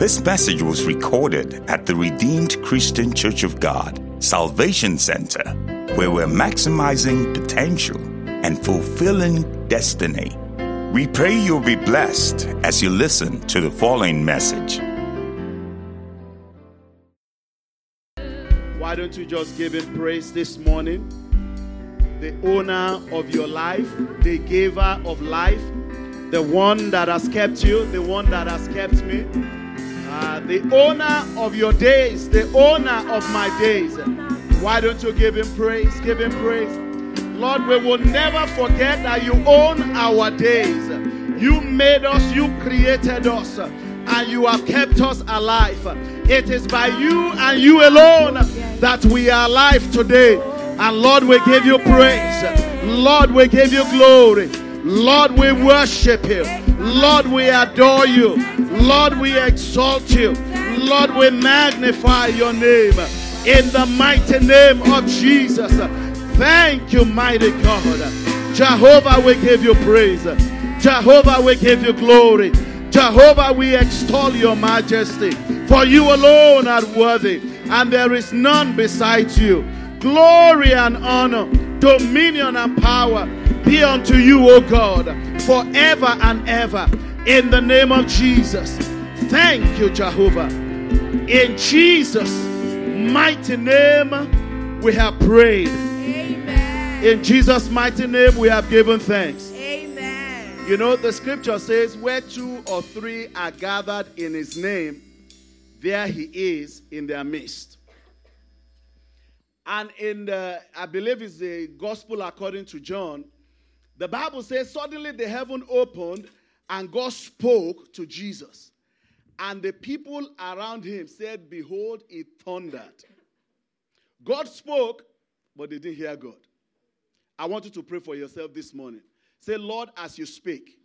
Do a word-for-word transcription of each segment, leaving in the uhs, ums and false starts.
This message was recorded at the Redeemed Christian Church of God, Salvation Center, where we're maximizing potential and fulfilling destiny. We pray you'll be blessed as you listen to the following message. Why don't you just give him praise this morning? The owner of your life, the giver of life, the one that has kept you, the one that has kept me, uh, the owner of your days, the owner of my days. Why don't you give him praise? Give him praise. Lord, we will never forget that you own our days. You made us, you created us, and you have kept us alive. It is by you and you alone that we are alive today. And Lord, we give you praise. Lord, we give you glory. Lord, we worship you. Lord, we adore you. Lord, we exalt you. Lord, we magnify your name. In the mighty name of Jesus. Thank you, mighty God. Jehovah, we give you praise. Jehovah, we give you glory. Jehovah, we extol your majesty. For you alone are worthy, and there is none besides you. Glory and honor, dominion and power be unto you, O God, forever and ever. In the name of Jesus. Thank you, Jehovah. In Jesus' mighty name, we have prayed. Amen. In Jesus' mighty name, we have given thanks. Amen. You know, the scripture says, where two or three are gathered in his name, there he is in their midst. And in the, I believe it's the gospel according to John, the Bible says, suddenly the heaven opened and God spoke to Jesus. And the people around him said, behold, it thundered. God spoke, but they didn't hear God. I want you to pray for yourself this morning. Say, Lord, as you speak,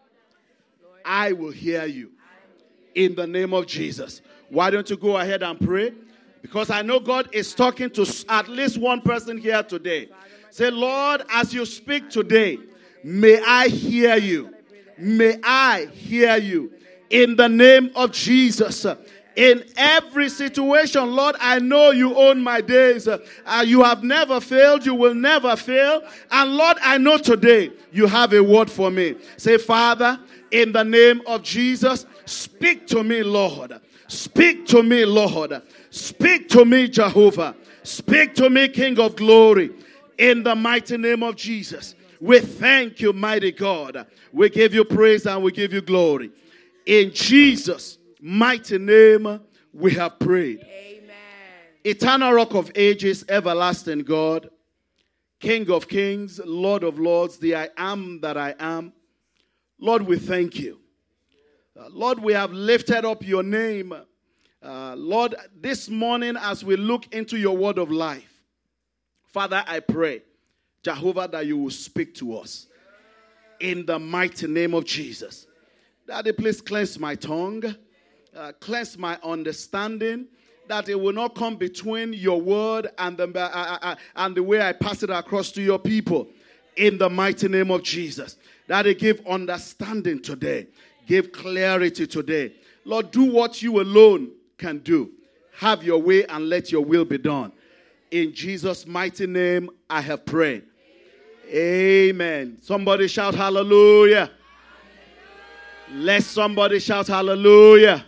I will hear you. In the name of Jesus. Why don't you go ahead and pray? Because I know God is talking to at least one person here today. Say, Lord, as you speak today, may I hear you. May I hear you. In the name of Jesus. In every situation, Lord, I know you own my days. Uh, you have never failed. You will never fail. And Lord, I know today you have a word for me. Say, Father, in the name of Jesus, speak to me, Lord. Speak to me, Lord. Speak to me, Jehovah. Speak to me, King of glory. In the mighty name of Jesus. We thank you, mighty God. We give you praise and we give you glory. In Jesus' mighty name, we have prayed. Amen. Eternal Rock of Ages, everlasting God, King of kings, Lord of lords, the I am that I am. Lord, we thank you. Uh, Lord, we have lifted up your name. Uh, Lord, this morning as we look into your word of life, Father, I pray, Jehovah, that you will speak to us. In the mighty name of Jesus. Daddy, please cleanse my tongue. Uh, cleanse my understanding. That it will not come between your word and the, uh, uh, and the way I pass it across to your people. In the mighty name of Jesus. Daddy, give understanding today. Give clarity today. Lord, do what you alone can do. Have your way and let your will be done. In Jesus' mighty name, I have prayed. Amen. Somebody shout hallelujah. Let somebody shout hallelujah.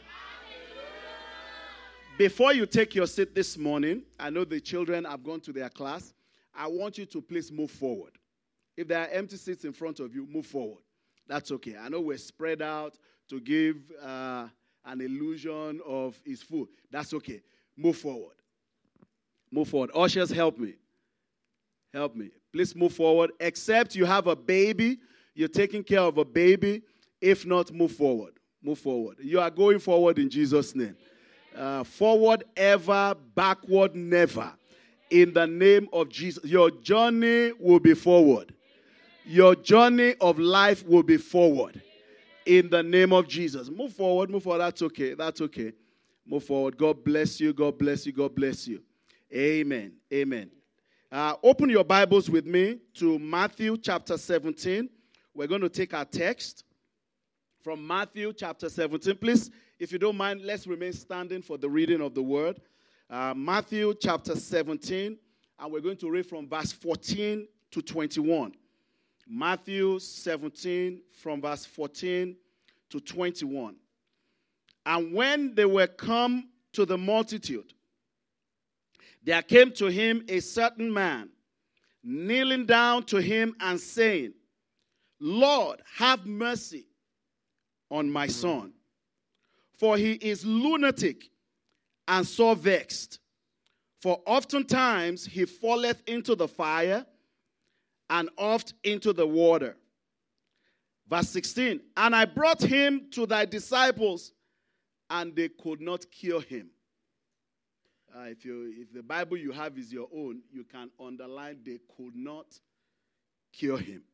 Before you take your seat this morning, I know the children have gone to their class. I want you to please move forward. If there are empty seats in front of you, move forward. That's okay. I know we're spread out to give uh, an illusion of it's full. That's okay. Move forward. Move forward. Ushers, help me. Help me. Please move forward. Except you have a baby. You're taking care of a baby. If not, move forward. Move forward. You are going forward in Jesus' name. Uh, forward ever, backward never. In the name of Jesus. Your journey will be forward. Your journey of life will be forward. In the name of Jesus. Move forward, move forward. That's okay. That's okay. Move forward. God bless you. God bless you. God bless you. Amen. Amen. Uh, open your Bibles with me to Matthew chapter seventeen. We're going to take our text from Matthew chapter seventeen. Please, if you don't mind, let's remain standing for the reading of the word. Uh, Matthew chapter seventeen, and we're going to read from verse fourteen to twenty-one. Matthew seventeen, from verse fourteen to twenty-one. And when they were come to the multitude, there came to him a certain man, kneeling down to him and saying, Lord, have mercy on my son, for he is lunatic and sore vexed. For oftentimes he falleth into the fire, and oft into the water. Verse sixteen, and I brought him to thy disciples, and they could not cure him. Uh, if you if the Bible you have is your own, you can underline they could not cure him.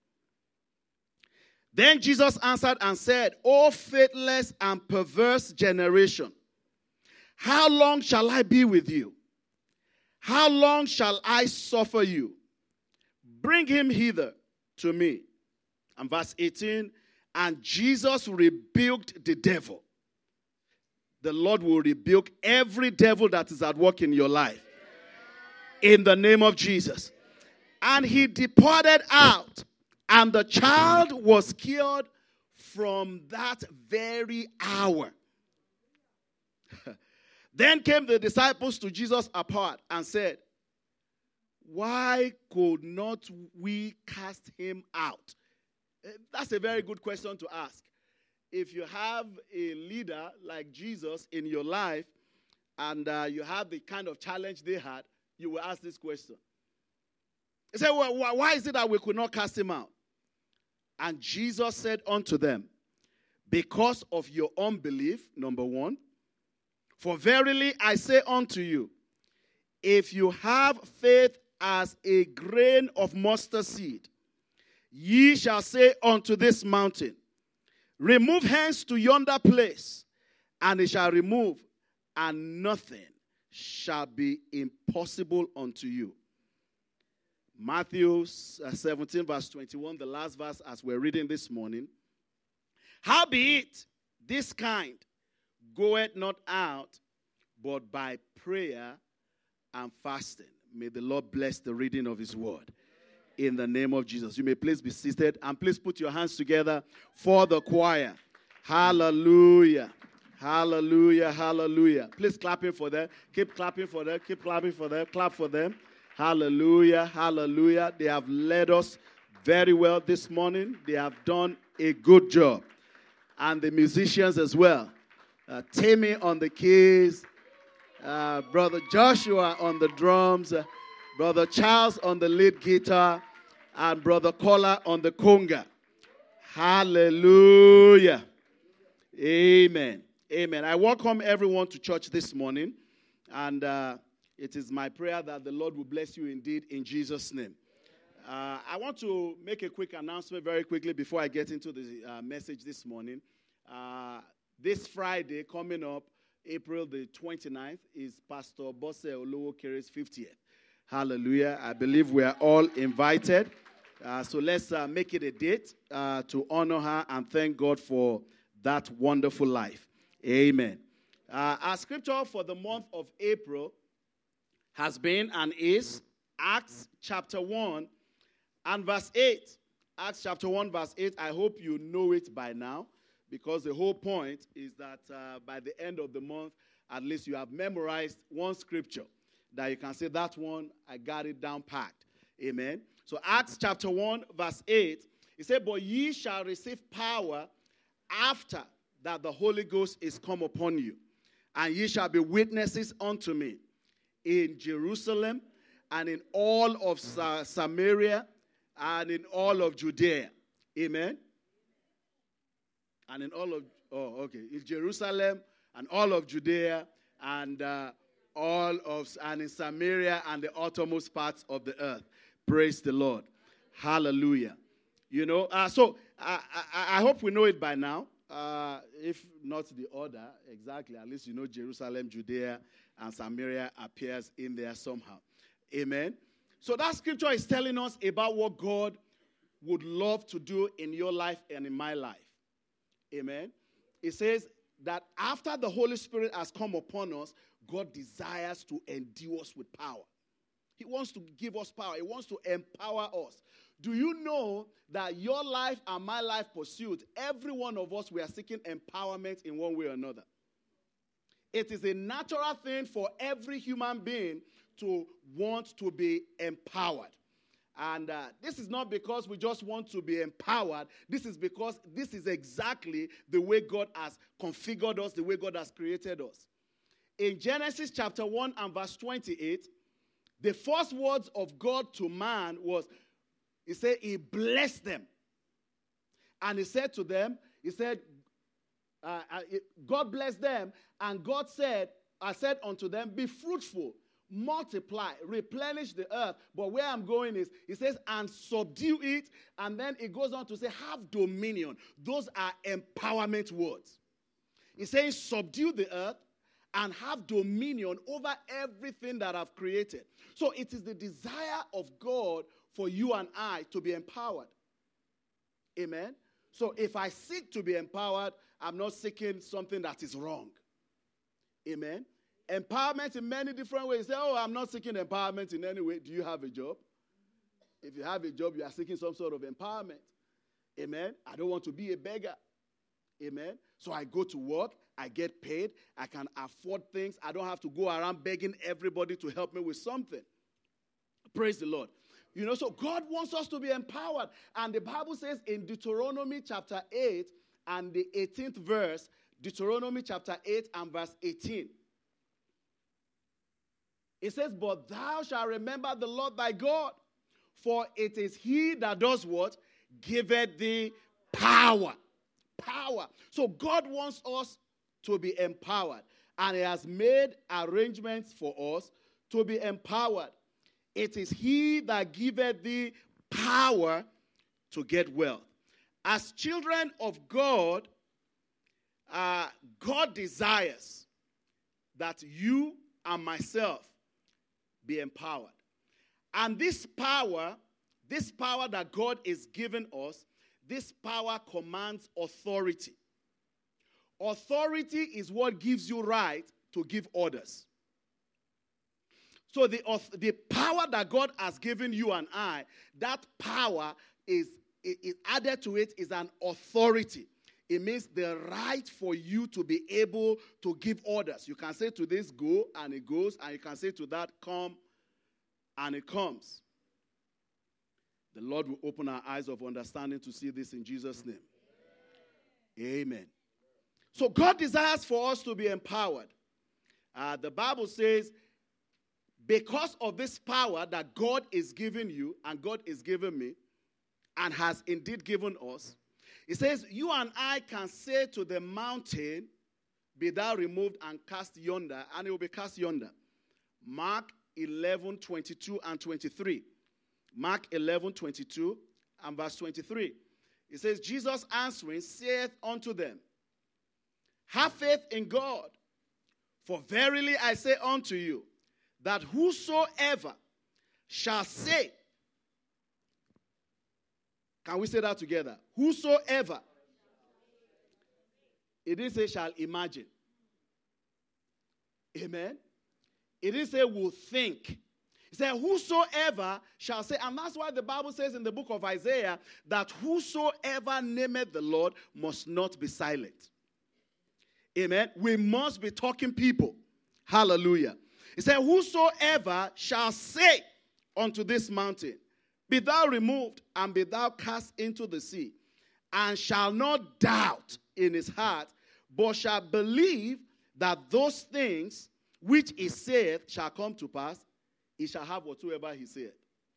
Then Jesus answered and said, O faithless and perverse generation, how long shall I be with you? How long shall I suffer you? Bring him hither to me. And verse eighteen, and Jesus rebuked the devil. The Lord will rebuke every devil that is at work in your life, in the name of Jesus. And he departed out, and the child was cured from that very hour. Then came the disciples to Jesus apart and said, why could not we cast him out? That's a very good question to ask. If you have a leader like Jesus in your life, and uh, you have the kind of challenge they had, you will ask this question. He said, well, why is it that we could not cast him out? And Jesus said unto them, because of your unbelief, number one. For verily I say unto you, if you have faith as a grain of mustard seed, ye shall say unto this mountain, remove hence to yonder place, and it shall remove, and nothing shall be impossible unto you. Matthew seventeen, verse twenty-one, the last verse as we're reading this morning. Howbeit, this kind goeth not out, but by prayer and fasting. May the Lord bless the reading of his word. In the name of Jesus. You may please be seated, and please put your hands together for the choir. Hallelujah. Hallelujah. Hallelujah. Please clapping for them. Keep clapping for them. Keep clapping for them. Clap for them. Hallelujah. Hallelujah. They have led us very well this morning. They have done a good job. And the musicians as well. Uh, Tammy on the keys. Uh, Brother Joshua on the drums. Uh, Brother Charles on the lead guitar. And Brother Kola on the conga. Hallelujah. Amen. Amen. I welcome everyone to church this morning. And uh, it is my prayer that the Lord will bless you indeed in Jesus' name. Uh, I want to make a quick announcement very quickly before I get into the uh, message this morning. Uh, this Friday coming up, April the twenty-ninth, is Pastor Bose Olowokere's fiftieth. Hallelujah. I believe we are all invited. Uh, so let's uh, make it a date uh, to honor her and thank God for that wonderful life. Amen. Uh, our scripture for the month of April has been and is Acts chapter one and verse eight. Acts chapter one verse eight. I hope you know it by now, because the whole point is that uh, by the end of the month, at least you have memorized one scripture that you can say, that one, I got it down packed. Amen. So Acts chapter one, verse eight, it said, but ye shall receive power after that the Holy Ghost is come upon you, and ye shall be witnesses unto me in Jerusalem and in all of Sa- Samaria and in all of Judea. Amen. And in all of, oh, okay, in Jerusalem and all of Judea and uh, all of, and in Samaria and the uttermost parts of the earth. Praise the Lord. Hallelujah. You know, uh, so I, I, I hope we know it by now. Uh, if not the order, exactly, at least you know Jerusalem, Judea, and Samaria appears in there somehow. Amen. So that scripture is telling us about what God would love to do in your life and in my life. Amen. It says, that after the Holy Spirit has come upon us, God desires to endue us with power. He wants to give us power. He wants to empower us. Do you know that your life and my life pursuit, every one of us, we are seeking empowerment in one way or another. It is a natural thing for every human being to want to be empowered. And uh, this is not because we just want to be empowered. This is because this is exactly the way God has configured us, the way God has created us. In Genesis chapter one and verse twenty-eight, the first words of God to man was, he said, he blessed them. And he said to them, he said, uh, uh, God blessed them, and God said, I said unto them, be fruitful, multiply, replenish the earth. But where I'm going is, he says, and subdue it. And then it goes on to say, have dominion. Those are empowerment words. He's saying, subdue the earth and have dominion over everything that I've created. So it is the desire of God for you and I to be empowered. Amen? So if I seek to be empowered, I'm not seeking something that is wrong. Amen? Empowerment in many different ways. You say, oh, I'm not seeking empowerment in any way. Do you have a job? If you have a job, you are seeking some sort of empowerment. Amen? I don't want to be a beggar. Amen? So I go to work. I get paid. I can afford things. I don't have to go around begging everybody to help me with something. Praise the Lord. You know, so God wants us to be empowered. And the Bible says in Deuteronomy chapter eight and the eighteenth verse, Deuteronomy chapter eight and verse eighteen. It says, but thou shalt remember the Lord thy God, for it is he that does what? Giveth thee power. Power. So God wants us to be empowered. And he has made arrangements for us to be empowered. It is he that giveth thee power to get wealth. As children of God, uh, God desires that you and myself be empowered. And this power, this power that God is giving us, this power commands authority. Authority is what gives you right to give orders. So the, the power that God has given you and I, that power is, is added to it is an authority. It means the right for you to be able to give orders. You can say to this, go, and it goes. And you can say to that, come, and it comes. The Lord will open our eyes of understanding to see this in Jesus' name. Amen. So God desires for us to be empowered. Uh, the Bible says, because of this power that God is giving you, and God is giving me, and has indeed given us, it says, you and I can say to the mountain, be thou removed and cast yonder, and it will be cast yonder. Mark eleven, twenty-two and twenty-three. Mark eleven, twenty-two and verse twenty-three. It says, Jesus answering saith unto them, have faith in God, for verily I say unto you, that whosoever shall say, can we say that together? Whosoever. It didn't say shall imagine. Amen. It didn't say will think. It said whosoever shall say, and that's why the Bible says in the book of Isaiah that whosoever nameth the Lord must not be silent. Amen. We must be talking people. Hallelujah. It said, whosoever shall say unto this mountain, be thou removed and be thou cast into the sea, and shall not doubt in his heart, but shall believe that those things which he saith shall come to pass, he shall have whatsoever he said.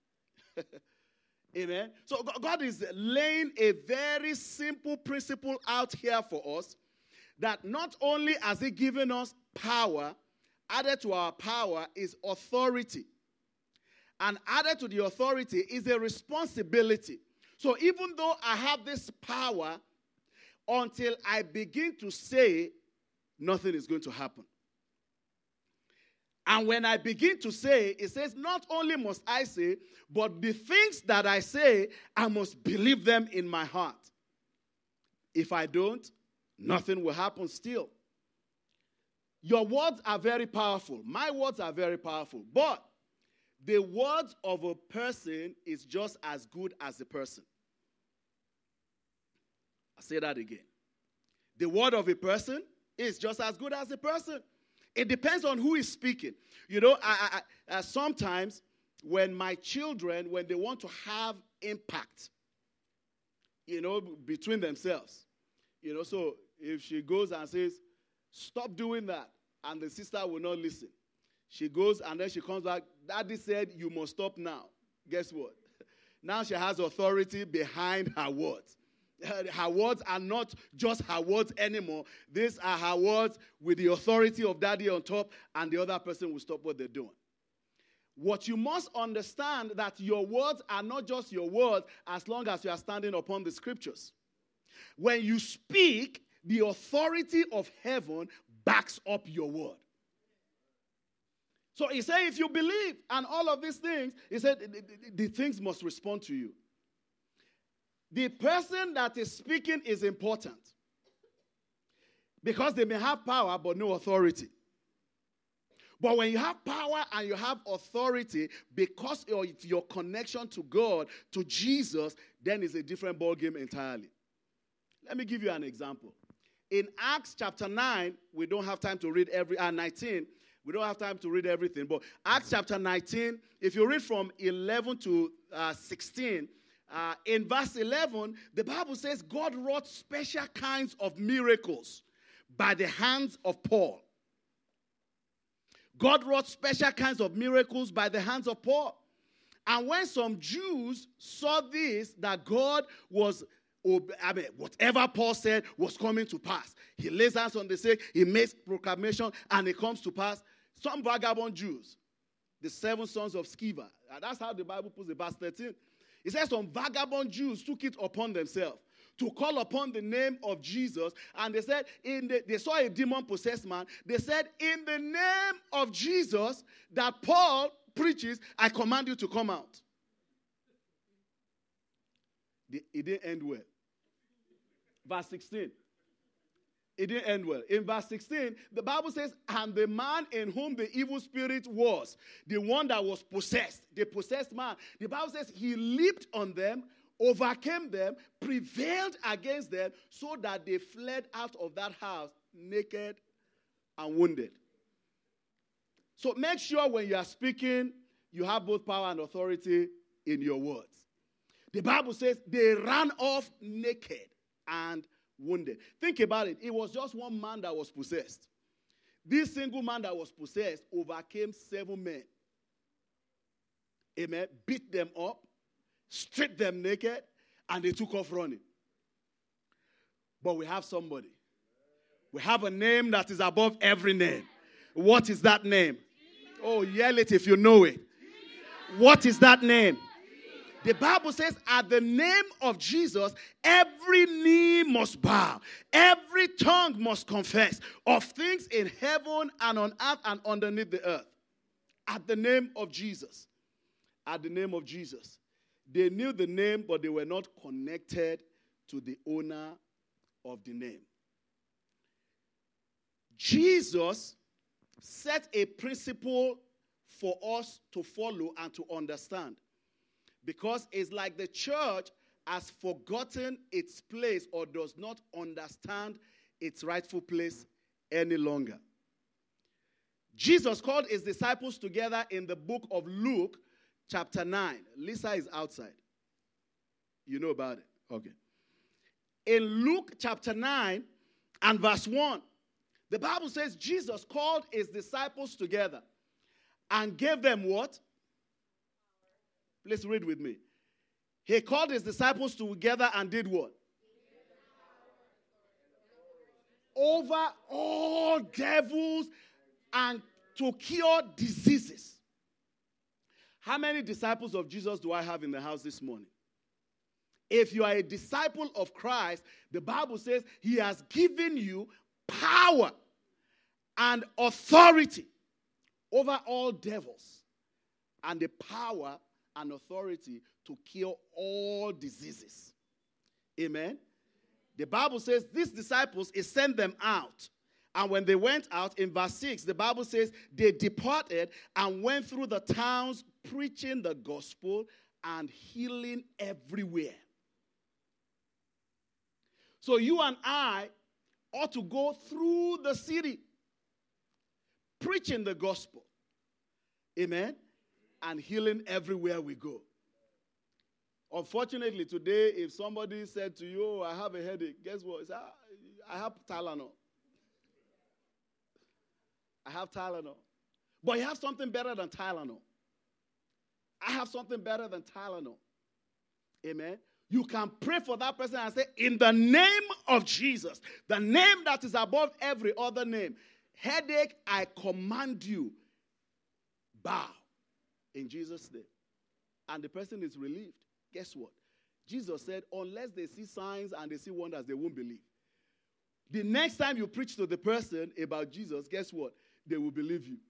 Amen. So God is laying a very simple principle out here for us, that not only has he given us power, added to our power is authority. And added to the authority is a responsibility. So even though I have this power, until I begin to say, nothing is going to happen. And when I begin to say, it says, not only must I say, but the things that I say, I must believe them in my heart. If I don't, nothing will happen still. Your words are very powerful. My words are very powerful. But the words of a person is just as good as the person. I'll say that again. The word of a person is just as good as the person. It depends on who is speaking. You know, I, I, I, sometimes when my children, when they want to have impact, you know, between themselves, you know, so if she goes and says, stop doing that, and the sister will not listen. She goes and then she comes back, Daddy said you must stop now. Guess what? Now she has authority behind her words. Her words are not just her words anymore. These are her words with the authority of Daddy on top, and the other person will stop what they're doing. What you must understand that your words are not just your words as long as you are standing upon the scriptures. When you speak, the authority of heaven backs up your word. So he said, if you believe and all of these things, he said, the, the, the things must respond to you. The person that is speaking is important because they may have power but no authority. But when you have power and you have authority because of your connection to God, to Jesus, then it's a different ballgame entirely. Let me give you an example. In Acts chapter nine, we don't have time to read every, uh, nineteen, we don't have time to read everything, but Acts chapter nineteen, if you read from eleven to sixteen, uh, in verse eleven, the Bible says God wrought special kinds of miracles by the hands of Paul. God wrought special kinds of miracles by the hands of Paul. And when some Jews saw this, that God was, I mean, whatever Paul said was coming to pass. He lays hands on the sick, he makes proclamation, and it comes to pass. Some vagabond Jews, the seven sons of Sceva, that's how the Bible puts it, verse thirteen. It says some vagabond Jews took it upon themselves to call upon the name of Jesus. And they said, in the, they saw a demon-possessed man. They said, in the name of Jesus that Paul preaches, I command you to come out. It didn't end well. Verse sixteen. It didn't end well. In verse sixteen, the Bible says, and the man in whom the evil spirit was, the one that was possessed, the possessed man, the Bible says he leaped on them, overcame them, prevailed against them, so that they fled out of that house naked and wounded. So make sure when you are speaking, you have both power and authority in your words. The Bible says they ran off naked and wounded. Think about it. It was just one man that was possessed. This single man that was possessed overcame seven men. Amen. Beat them up, stripped them naked, and they took off running. But we have somebody. We have a name that is above every name. What is that name? Oh, yell it if you know it. What is that name? The Bible says, at the name of Jesus, every knee must bow. Every tongue must confess of things in heaven and on earth and underneath the earth. At the name of Jesus. At the name of Jesus. They knew the name, but they were not connected to the owner of the name. Jesus set a principle for us to follow and to understand. Because it's like the church has forgotten its place or does not understand its rightful place any longer. Jesus called his disciples together in the book of Luke, chapter nine. Lisa is outside. You know about it. Okay. In Luke chapter nine and verse one, the Bible says Jesus called his disciples together and gave them what? Please read with me. He called his disciples together and did what? Over all devils and to cure diseases. How many disciples of Jesus do I have in the house this morning? If you are a disciple of Christ, the Bible says he has given you power and authority over all devils and the power and authority to cure all diseases. Amen? The Bible says these disciples, he sent them out. And when they went out, in verse six, the Bible says they departed and went through the towns preaching the gospel and healing everywhere. So you and I ought to go through the city preaching the gospel. Amen? And healing everywhere we go. Unfortunately, today, if somebody said to you, oh, I have a headache, guess what? Say, I have Tylenol. I have Tylenol. But you have something better than Tylenol. I have something better than Tylenol. Amen? You can pray for that person and say, in the name of Jesus, the name that is above every other name, headache, I command you, bow in Jesus' name. And the person is relieved. Guess what? Jesus said, unless they see signs and they see wonders, they won't believe. The next time you preach to the person about Jesus, guess what? They will believe you.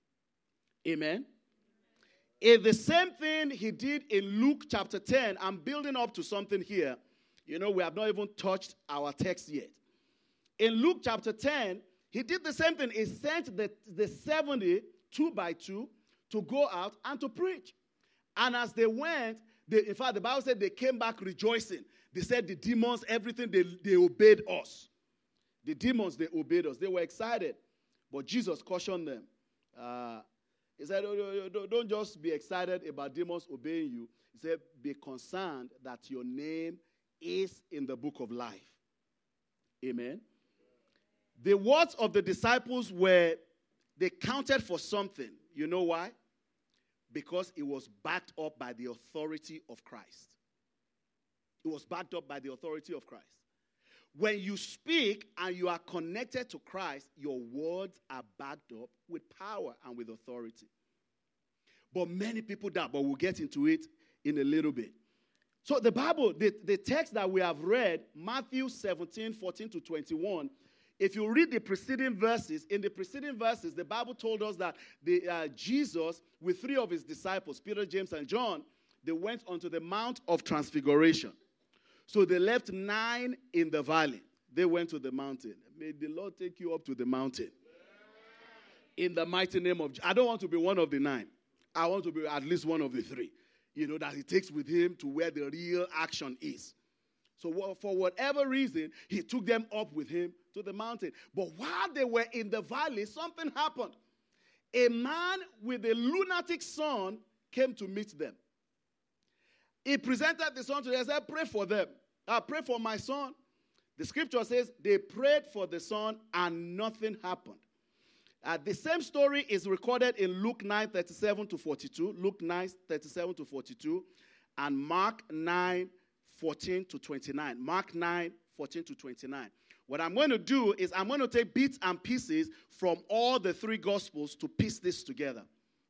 Amen? It's the same thing he did in Luke chapter ten. I'm building up to something here. You know, we have not even touched our text yet. In Luke chapter ten, he did the same thing. He sent the, the seventy, two by two, to go out and to preach. And as they went, they, in fact, the Bible said they came back rejoicing. They said the demons, everything, they, they obeyed us. The demons, they obeyed us. They were excited. But Jesus cautioned them. Uh, he said, don't just be excited about demons obeying you. He said, be concerned that your name is in the book of life. Amen. The words of the disciples were, they counted for something. You know why? Because it was backed up by the authority of Christ. It was backed up by the authority of Christ. When you speak and you are connected to Christ, your words are backed up with power and with authority. But many people doubt, but we'll get into it in a little bit. So the Bible, the, the text that we have read, Matthew seventeen, fourteen to twenty-one, if you read the preceding verses, in the preceding verses, the Bible told us that the, uh, Jesus, with three of his disciples, Peter, James, and John, they went onto the Mount of Transfiguration. So they left nine in the valley. They went to the mountain. May the Lord take you up to the mountain. In the mighty name of Jesus. I don't want to be one of the nine. I want to be at least one of the three. You know, that he takes with him to where the real action is. So for whatever reason, he took them up with him to the mountain. But while they were in the valley, something happened. A man with a lunatic son came to meet them. He presented the son to them and said, pray for them. I pray for my son. The scripture says they prayed for the son and nothing happened. Uh, the same story is recorded in Luke nine, thirty-seven to forty-two. Luke nine, thirty-seven to forty-two. And Mark nine, fourteen to twenty-nine. Mark nine, fourteen to twenty-nine. What I'm going to do is I'm going to take bits and pieces from all the three gospels to piece this together.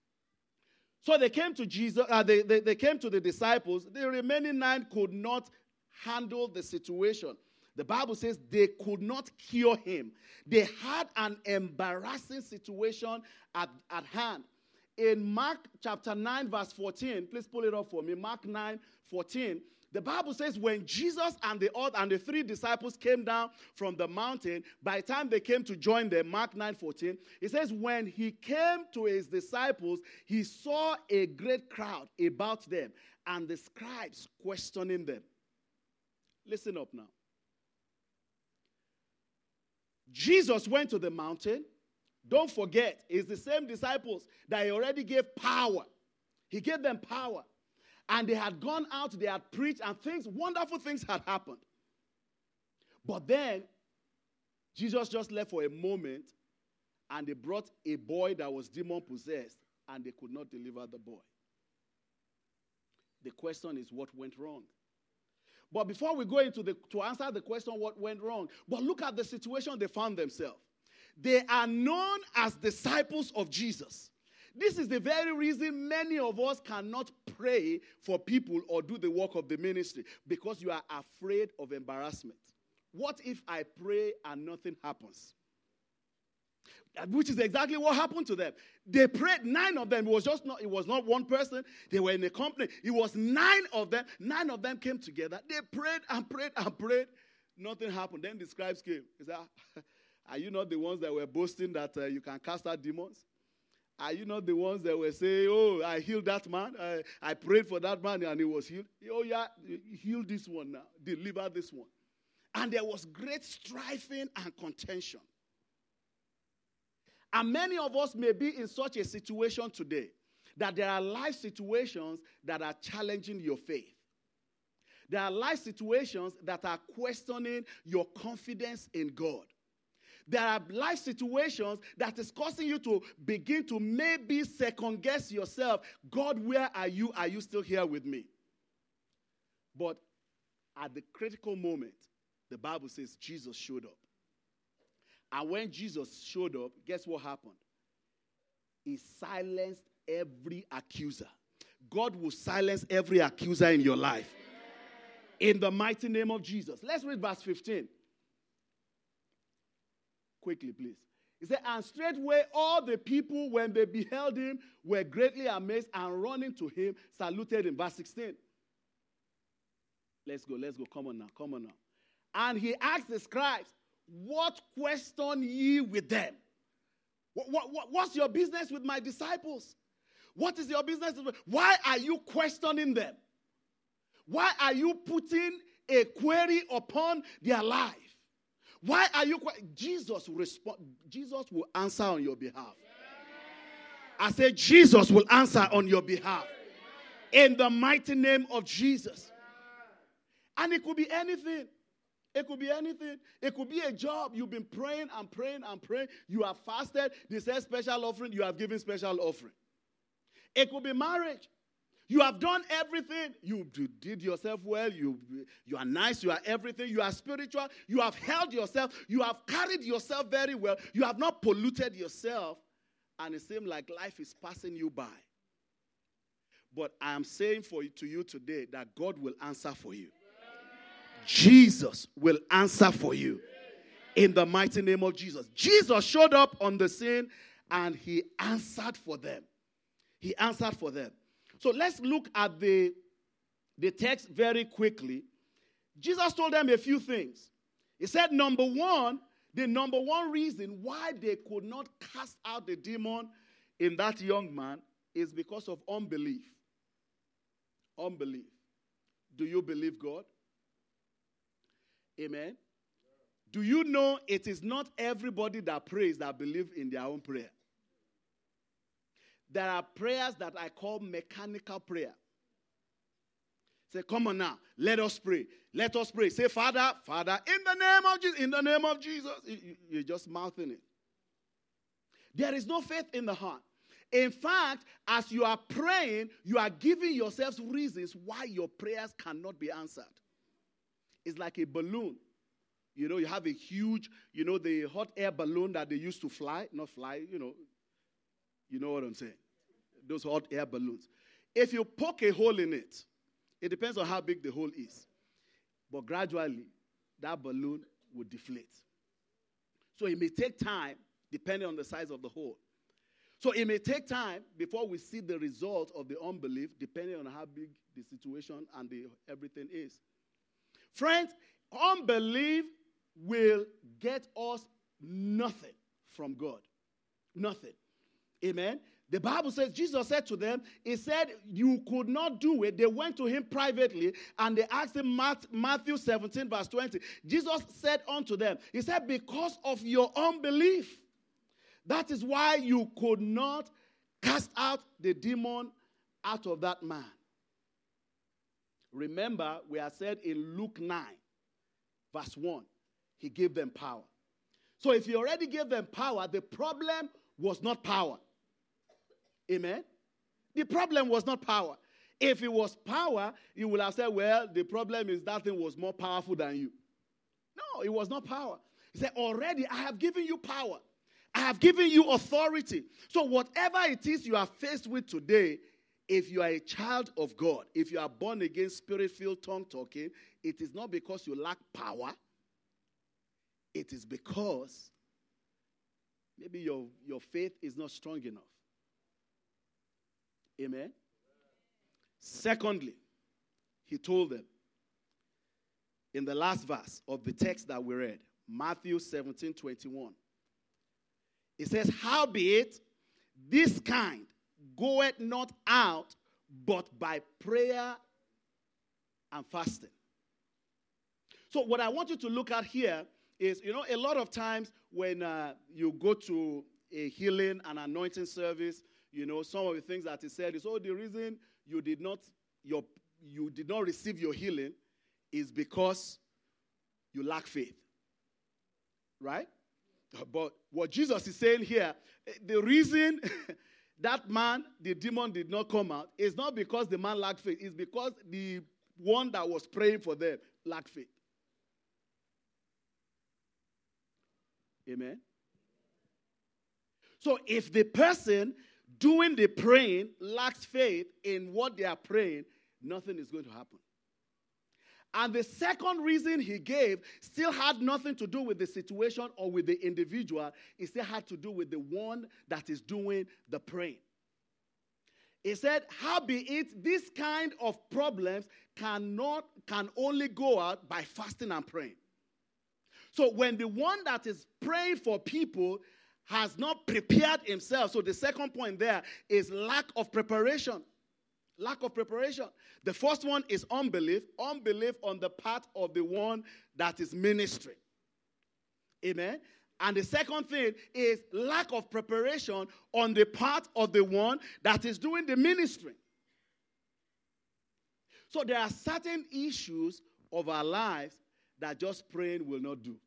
So they came to Jesus, uh, they, they, they came to the disciples. The remaining nine could not handle the situation. The Bible says they could not cure him. They had an embarrassing situation at, at hand. In Mark chapter nine, verse fourteen, please pull it up for me. Mark nine, fourteen. The Bible says when Jesus and the other and the three disciples came down from the mountain, by the time they came to join them, Mark nine, fourteen, it says when he came to his disciples, he saw a great crowd about them and the scribes questioning them. Listen up now. Jesus went to the mountain. Don't forget, it's the same disciples that he already gave power. He gave them power. And they had gone out, they had preached, and things, wonderful things had happened. But then, Jesus just left for a moment, and they brought a boy that was demon-possessed, and they could not deliver the boy. The question is, what went wrong? But before we go into the, to answer the question, what went wrong, but look at the situation they found themselves. They are known as disciples of Jesus. This is the very reason many of us cannot pray for people or do the work of the ministry, because you are afraid of embarrassment. What if I pray and nothing happens? Which is exactly what happened to them. They prayed, nine of them. It was just not, it was not one person. They were in a company. It was nine of them. Nine of them came together. They prayed and prayed and prayed. Nothing happened. Then the scribes came. He said, ah, are you not the ones that were boasting that uh, you can cast out demons? Are you not the ones that were saying, oh, I healed that man. I, I prayed for that man and he was healed. Oh, yeah, heal this one now. Deliver this one. And there was great striving and contention. And many of us may be in such a situation today that there are life situations that are challenging your faith. There are life situations that are questioning your confidence in God. There are life situations that is causing you to begin to maybe second guess yourself. God, where are you? Are you still here with me? But at the critical moment, the Bible says Jesus showed up. And when Jesus showed up, guess what happened? He silenced every accuser. God will silence every accuser in your life. In the mighty name of Jesus. Let's read verse fifteen. Quickly, please. He said, and straightway all the people, when they beheld him, were greatly amazed, and running to him, saluted him. Verse sixteen. Let's go, let's go. Come on now, come on now. And he asked the scribes, what question ye with them? What, what, what, what's your business with my disciples? What is your business with? Why are you questioning them? Why are you putting a query upon their life? Why are you? Jesus will respond. Jesus will answer on your behalf. I said, Jesus will answer on your behalf. In the mighty name of Jesus. And it could be anything. It could be anything. It could be a job. You've been praying and praying and praying. You have fasted. They said special offering. You have given special offering. It could be marriage. You have done everything. You did yourself well. You, you are nice. You are everything. You are spiritual. You have held yourself. You have carried yourself very well. You have not polluted yourself. And it seems like life is passing you by. But I am saying for you, to you today that God will answer for you. Jesus will answer for you. In the mighty name of Jesus. Jesus showed up on the scene and he answered for them. He answered for them. So let's look at the, the text very quickly. Jesus told them a few things. He said, number one, the number one reason why they could not cast out the demon in that young man is because of unbelief. Unbelief. Do you believe God? Amen. Do you know it is not everybody that prays that believe in their own prayer? There are prayers that I call mechanical prayer. Say, come on now, let us pray. Let us pray. Say, Father, Father, in the name of Jesus, in the name of Jesus. You're just mouthing it. There is no faith in the heart. In fact, as you are praying, you are giving yourselves reasons why your prayers cannot be answered. It's like a balloon. You know, you have a huge, you know, the hot air balloon that they used to fly, not fly, you know. You know what I'm saying? Those hot air balloons. If you poke a hole in it, it depends on how big the hole is. But gradually, that balloon will deflate. So it may take time, depending on the size of the hole. So it may take time before we see the result of the unbelief, depending on how big the situation and the everything is. Friends, unbelief will get us nothing from God. Nothing. Amen. The Bible says, Jesus said to them, he said, you could not do it. They went to him privately and they asked him, Matthew seventeen verse twenty. Jesus said unto them, he said, because of your unbelief, that is why you could not cast out the demon out of that man. Remember, we are said in Luke nine, verse one, he gave them power. So if he already gave them power, the problem was not power. Amen? The problem was not power. If it was power, you would have said, well, the problem is that thing was more powerful than you. No, it was not power. He said, already I have given you power. I have given you authority. So whatever it is you are faced with today, if you are a child of God, if you are born again, spirit-filled, tongue-talking, it is not because you lack power. It is because maybe your, your faith is not strong enough. Amen? Secondly, he told them, in the last verse of the text that we read, Matthew seventeen twenty-one. It says, howbeit, this kind goeth not out, but by prayer and fasting. So what I want you to look at here is, you know, a lot of times when uh, you go to a healing and anointing service, you know, some of the things that is said is, oh, the reason you did not your you did not receive your healing is because you lack faith. Right? But what Jesus is saying here, the reason that man, the demon did not come out, is not because the man lacked faith. It's because the one that was praying for them lacked faith. Amen? So if the person doing the praying lacks faith in what they are praying, nothing is going to happen. And the second reason he gave still had nothing to do with the situation or with the individual. It still had to do with the one that is doing the praying. He said, howbeit, this kind of problems cannot, can only go out by fasting and praying. So when the one that is praying for people has not prepared himself, so the second point there is lack of preparation. Lack of preparation. The first one is unbelief. Unbelief on the part of the one that is ministering. Amen. And the second thing is lack of preparation on the part of the one that is doing the ministry. So there are certain issues of our lives that just praying will not do.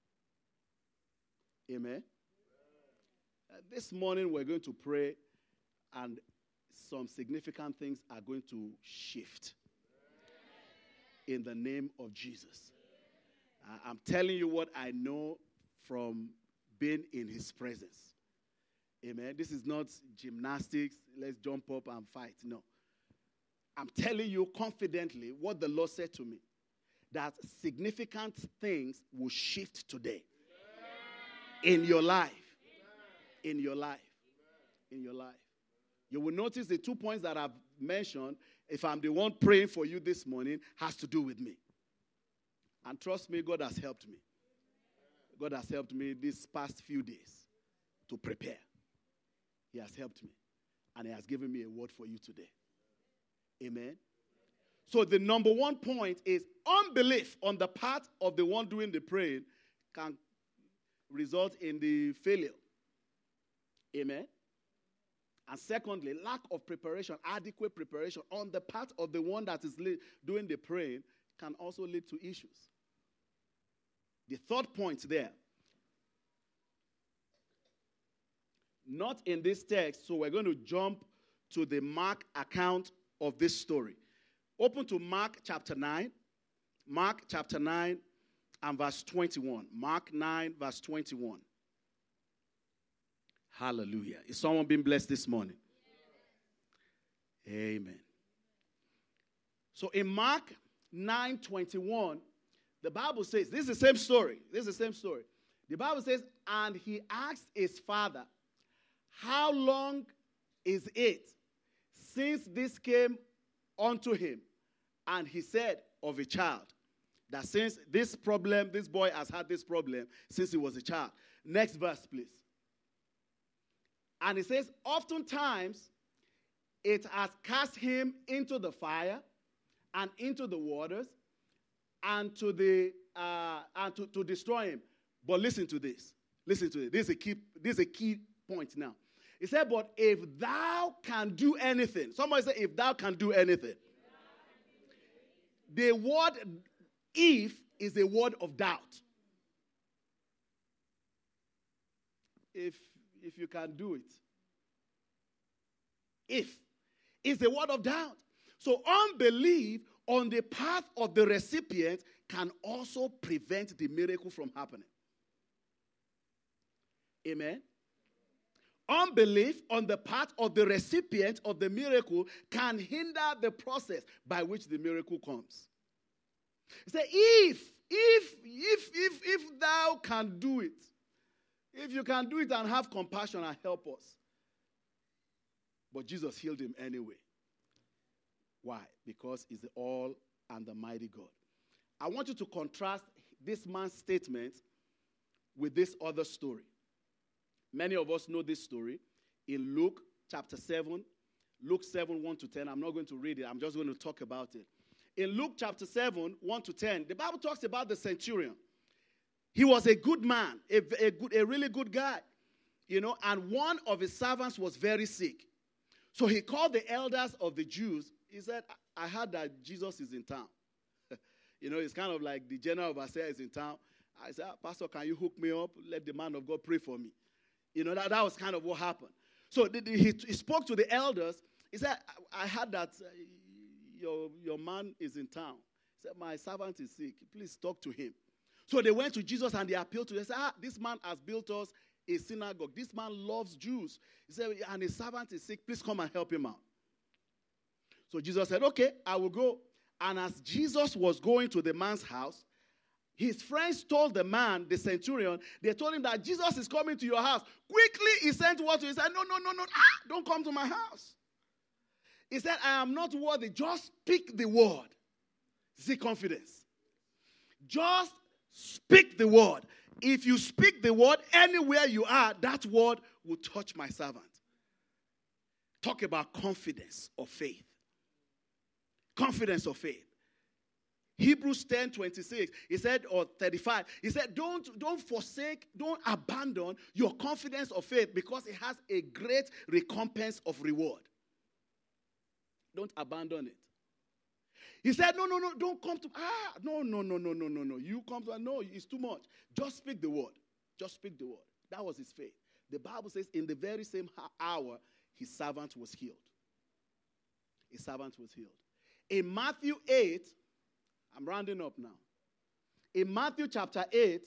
Amen. Uh, this morning we're going to pray, and some significant things are going to shift in the name of Jesus. Uh, I'm telling you what I know from being in his presence. Amen. This is not gymnastics. Let's jump up and fight. No. I'm telling you confidently what the Lord said to me, that significant things will shift today in your life. In your life. In your life. You will notice the two points that I've mentioned, if I'm the one praying for you this morning, has to do with me. And trust me, God has helped me. God has helped me these past few days to prepare. He has helped me. And he has given me a word for you today. Amen. So the number one point is unbelief on the part of the one doing the praying can result in the failure. Amen. And secondly, lack of preparation, adequate preparation on the part of the one that is doing the praying can also lead to issues. The third point there, not in this text, so we're going to jump to the Mark account of this story. Open to Mark chapter nine. Mark chapter nine and verse twenty-one. Mark nine, verse twenty-one. Hallelujah. Is someone being blessed this morning? Amen. So in Mark nine twenty-one, the Bible says, this is the same story. This is the same story. The Bible says, and he asked his father, how long is it since this came unto him? And he said of a child, that since this problem, this boy has had this problem since he was a child. Next verse, please. And it says, oftentimes it has cast him into the fire and into the waters and to the uh, and to, to destroy him. But listen to this. Listen to this. This is a key, this is a key point now. He said, but if thou can do anything. Somebody say, if thou can do anything. The word if is a word of doubt. If If you can do it. If is a word of doubt. So unbelief on the part of the recipient can also prevent the miracle from happening. Amen. Unbelief on the part of the recipient of the miracle can hinder the process by which the miracle comes. Say, if, if, if, if, if thou can do it, if you can do it and have compassion and help us. But Jesus healed him anyway. Why? Because he's the all and the mighty God. I want you to contrast this man's statement with this other story. Many of us know this story in Luke chapter seven. Luke seven, one to ten. I'm not going to read it. I'm just going to talk about it. In Luke chapter seven, one to ten, the Bible talks about the centurion. He was a good man, a, a, good, a really good guy, you know, and one of his servants was very sick. So he called the elders of the Jews. He said, I heard that Jesus is in town. You know, it's kind of like the general overseer is in town. I said, Pastor, can you hook me up? Let the man of God pray for me. You know, that, that was kind of what happened. So the, the, he, he spoke to the elders. He said, I, I heard that uh, your, your man is in town. He said, my servant is sick. Please talk to him. So they went to Jesus and they appealed to him. They said, ah, this man has built us a synagogue. This man loves Jews. He said, and his servant is sick. Please come and help him out. So Jesus said, okay, I will go. And as Jesus was going to the man's house, his friends told the man, the centurion, they told him that Jesus is coming to your house. Quickly, he sent word to him. He said, no, no, no, no, ah, don't come to my house. He said, I am not worthy. Just speak the word. See confidence. Just speak the word. If you speak the word anywhere you are, that word will touch my servant. Talk about confidence of faith. Confidence of faith. Hebrews ten twenty-six, he said, or thirty-five, he said, don't, don't forsake, don't abandon your confidence of faith because it has a great recompense of reward. Don't abandon it. He said, no, no, no, don't come to, ah, no, no, no, no, no, no, no. You come to, no, it's too much. Just speak the word. Just speak the word. That was his faith. The Bible says in the very same hour, his servant was healed. His servant was healed. In Matthew eight, I'm rounding up now. In Matthew chapter eight,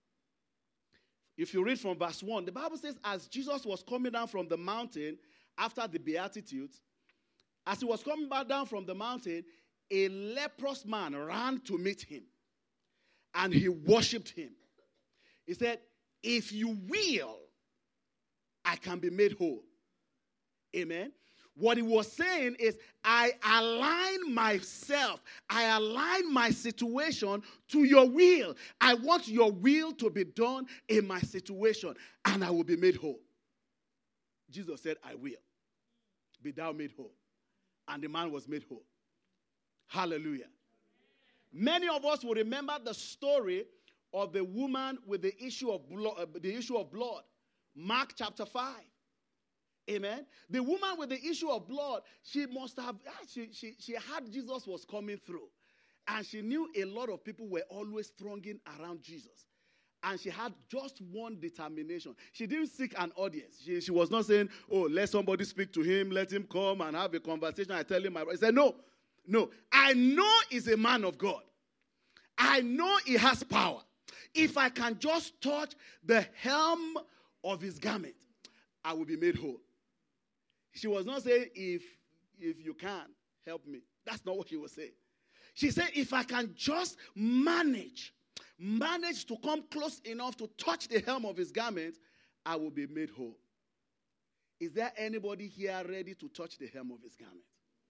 if you read from verse one, the Bible says, as Jesus was coming down from the mountain after the Beatitudes, as he was coming back down from the mountain, a leprous man ran to meet him, and he worshipped him. He said, if you will, I can be made whole. Amen. What he was saying is, I align myself, I align my situation to your will. I want your will to be done in my situation, and I will be made whole. Jesus said, I will. Be thou made whole. And the man was made whole. Hallelujah. Many of us will remember the story of the woman with the issue of blood, uh, the issue of blood. Mark chapter five. Amen. The woman with the issue of blood, she must have, she, she, she had Jesus was coming through. And she knew a lot of people were always thronging around Jesus. And she had just one determination. She didn't seek an audience. She, she was not saying, oh, let somebody speak to him, let him come and have a conversation. I tell him, my brother. He said, no, no. I know he's a man of God. I know he has power. If I can just touch the hem of his garment, I will be made whole. She was not saying, if, if you can, help me. That's not what she was saying. She said, if I can just manage, manage to come close enough to touch the hem of his garment, I will be made whole. Is there anybody here ready to touch the hem of his garment?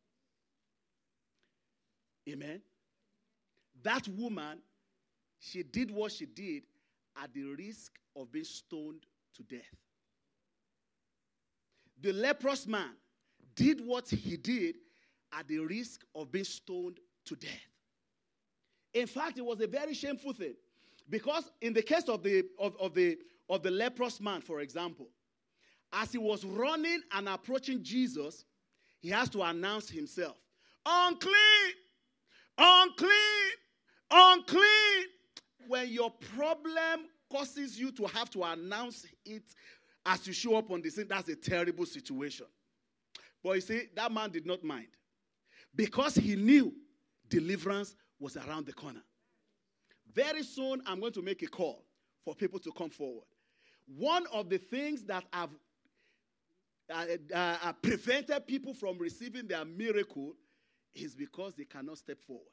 Amen. That woman, she did what she did at the risk of being stoned to death. The leprous man did what he did at the risk of being stoned to death. In fact, it was a very shameful thing. Because in the case of the, of, of the, of the leprous man, for example, as he was running and approaching Jesus, he has to announce himself. Unclean! Unclean! Unclean! When your problem causes you to have to announce it as you show up on the scene, that's a terrible situation. But you see, that man did not mind. Because he knew deliverance was around the corner. Very soon, I'm going to make a call for people to come forward. One of the things that have uh, uh, uh, prevented people from receiving their miracle is because they cannot step forward.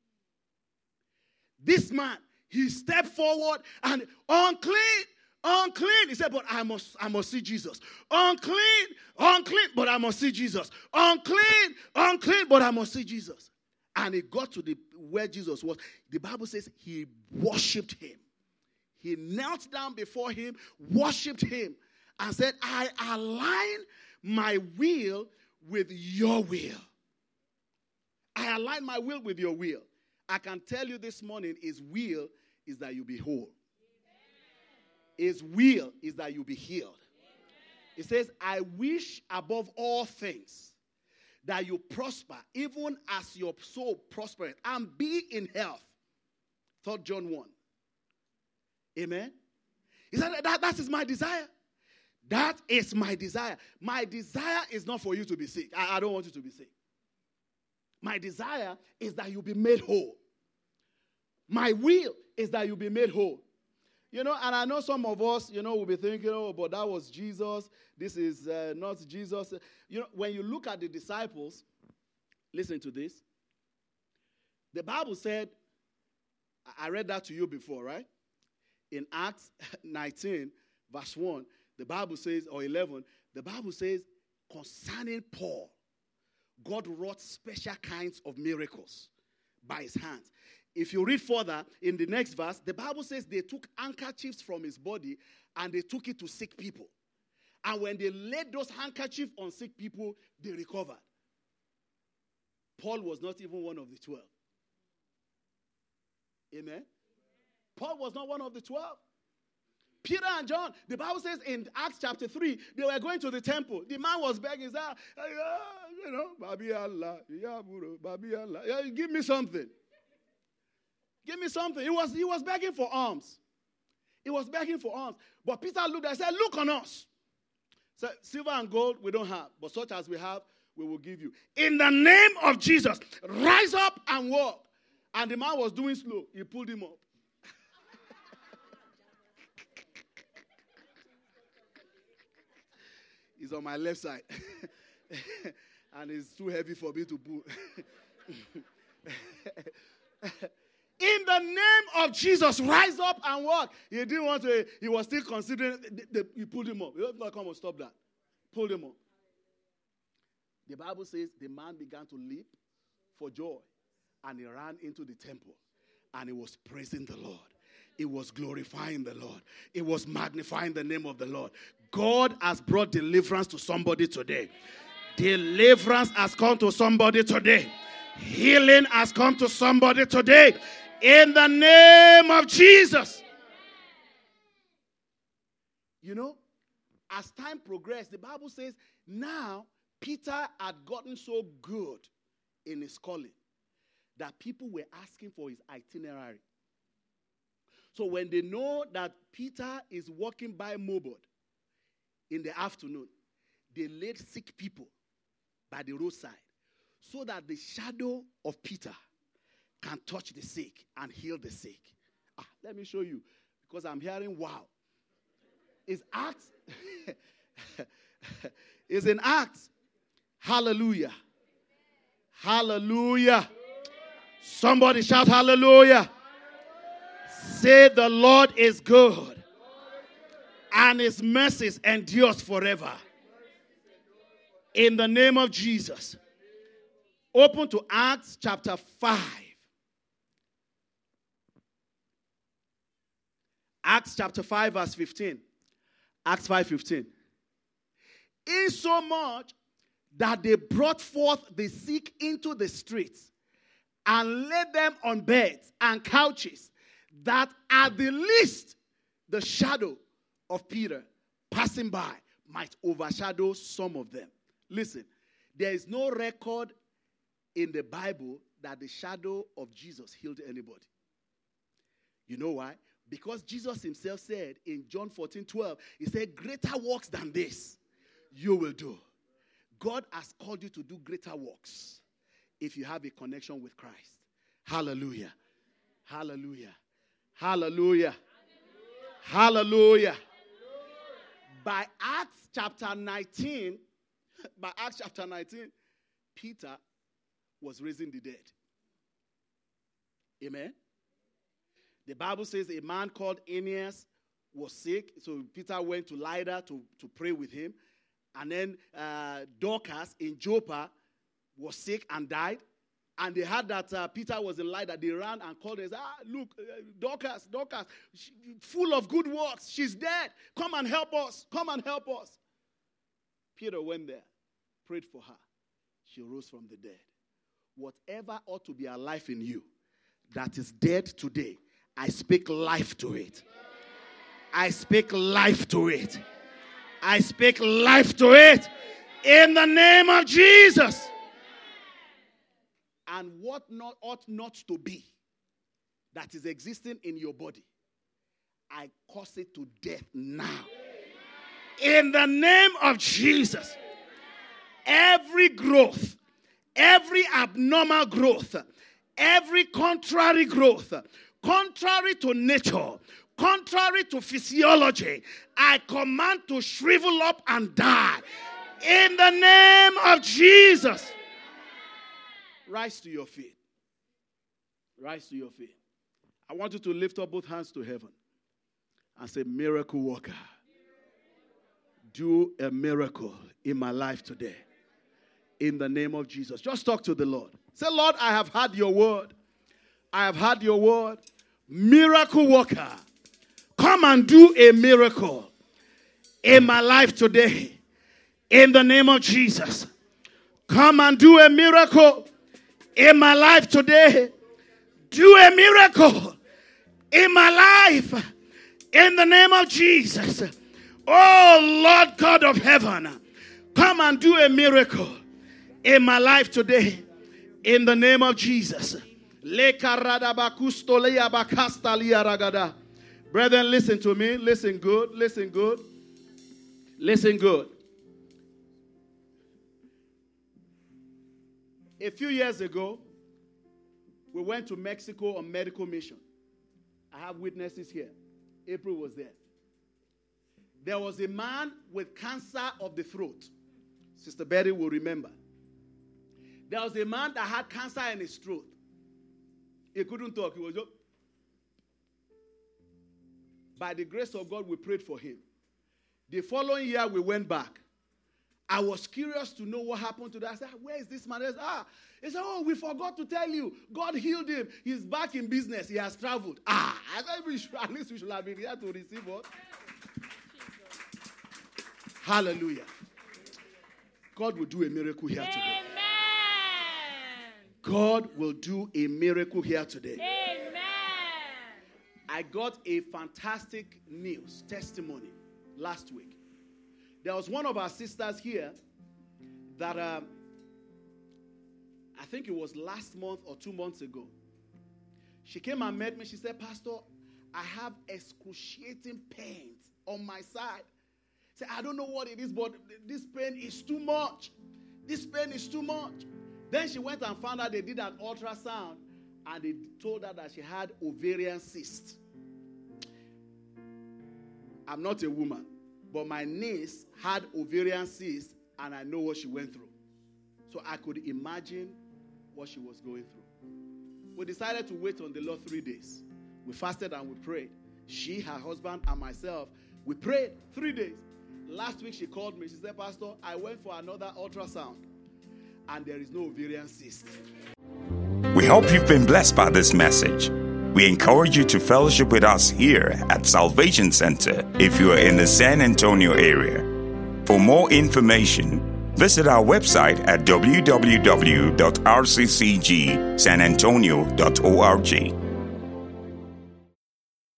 This man, he stepped forward and unclean, unclean. He said, but I must, I must see Jesus. Unclean, unclean, but I must see Jesus. Unclean, unclean, but I must see Jesus. And he got to the where Jesus was. The Bible says he worshipped him. He knelt down before him, worshipped him, and said, I align my will with your will. I align my will with your will. I can tell you this morning, his will is that you be whole. His will is that you be healed. It says, I wish above all things that you prosper, even as your soul prospereth, and be in health. Third John one. Amen. He said, that, that is my desire. That is my desire. My desire is not for you to be sick. I, I don't want you to be sick. My desire is that you be made whole. My will is that you be made whole. You know, and I know some of us, you know, will be thinking, oh, but that was Jesus. This is uh, not Jesus. You know, when you look at the disciples, listen to this. The Bible said, I read that to you before, right? In Acts nineteen, verse one, the Bible says, or eleven, the Bible says, concerning Paul, God wrought special kinds of miracles by his hands. If you read further in the next verse, the Bible says they took handkerchiefs from his body and they took it to sick people. And when they laid those handkerchiefs on sick people, they recovered. Paul was not even one of the twelve. Amen? Paul was not one of the twelve. Peter and John, the Bible says in Acts chapter three, they were going to the temple. The man was begging, said, you know, Babi Allah, Babi Allah, give me something. Give me something. He was, he was begging for alms. He was begging for alms. But Peter looked and said, look on us. So, silver and gold we don't have, but such as we have, we will give you. In the name of Jesus, rise up and walk. And the man was doing slow. He pulled him up. He's on my left side. And it's too heavy for me to pull. In the name of Jesus, rise up and walk. He didn't want to, he was still considering, the, the, he pulled him up. He was not come and stop that. Pulled him up. The Bible says the man began to leap for joy. And he ran into the temple. And he was praising the Lord. It was glorifying the Lord. It was magnifying the name of the Lord. God has brought deliverance to somebody today. Deliverance has come to somebody today. Healing has come to somebody today. In the name of Jesus. You know, as time progressed, the Bible says, now Peter had gotten so good in his calling that people were asking for his itinerary. So when they know that Peter is walking by Mobod in the afternoon, they laid sick people by the roadside so that the shadow of Peter can touch the sick and heal the sick. Ah, let me show you, because I'm hearing wow. It's Acts. It's in Acts. Hallelujah. Hallelujah. Somebody shout hallelujah. Say the Lord is good and his mercies endures forever. In the name of Jesus. Open to Acts chapter five. Acts chapter five verse fifteen. Acts five fifteen. Insomuch that they brought forth the sick into the streets and laid them on beds and couches, that at the least the shadow of Peter passing by might overshadow some of them. Listen, there is no record in the Bible that the shadow of Jesus healed anybody. You know why? Because Jesus himself said in John fourteen twelve, he said, greater works than this you will do. God has called you to do greater works if you have a connection with Christ. Hallelujah. Hallelujah. Hallelujah. Hallelujah. By Acts chapter nineteen, by Acts chapter nineteen, Peter was raising the dead. Amen. The Bible says a man called Aeneas was sick, so Peter went to Lydda to, to pray with him. And then uh, Dorcas in Joppa was sick and died. And they heard that uh, Peter was in light, that they ran and called and said, ah, look, uh, Dorcas, Dorcas, she, full of good works. She's dead. Come and help us. Come and help us. Peter went there, prayed for her. She rose from the dead. Whatever ought to be alive in you that is dead today, I speak life to it. I speak life to it. I speak life to it. In the name of Jesus. And what not ought not to be that is existing in your body, I cause it to death now. In the name of Jesus. Every growth, every abnormal growth, every contrary growth, contrary to nature, contrary to physiology, I command to shrivel up and die. In the name of Jesus. Rise to your feet. Rise to your feet. I want you to lift up both hands to heaven and say, miracle worker, do a miracle in my life today. In the name of Jesus. Just talk to the Lord. Say, Lord, I have heard your word. I have heard your word. Miracle worker, come and do a miracle in my life today. In the name of Jesus. Come and do a miracle in my life today. Do a miracle in my life. In the name of Jesus. Oh, Lord God of heaven, come and do a miracle in my life today. In the name of Jesus. Brethren, listen to me. Listen good. Listen good. Listen good. A few years ago, we went to Mexico on medical mission. I have witnesses here. April was there. There was a man with cancer of the throat. Sister Betty will remember. There was a man that had cancer in his throat. He couldn't talk. He was just... By the grace of God, we prayed for him. The following year, we went back. I was curious to know what happened to that. I said, where is this man? He said, ah, he said, oh, we forgot to tell you. God healed him. He's back in business. He has traveled. Ah, I thought we should, at least we should have been here to receive what? Hallelujah. God will do a miracle here today. Amen. God will do a miracle here today. Amen. I got a fantastic news, testimony last week. There was one of our sisters here that um, I think it was last month or two months ago. She came and met me. She said, Pastor, I have excruciating pains on my side. Say, I don't know what it is, but this pain is too much. This pain is too much. Then she went and found out they did an ultrasound, and they told her that she had ovarian cyst. I'm not a woman, but my niece had ovarian cyst, and I know what she went through. So I could imagine what she was going through. We decided to wait on the Lord three days. We fasted and we prayed. She, her husband, and myself, we prayed three days. Last week she called me. She said, Pastor, I went for another ultrasound, and there is no ovarian cyst. We hope you've been blessed by this message. We encourage you to fellowship with us here at Salvation Center if you are in the San Antonio area. For more information, visit our website at w w w dot r c c g san antonio dot org.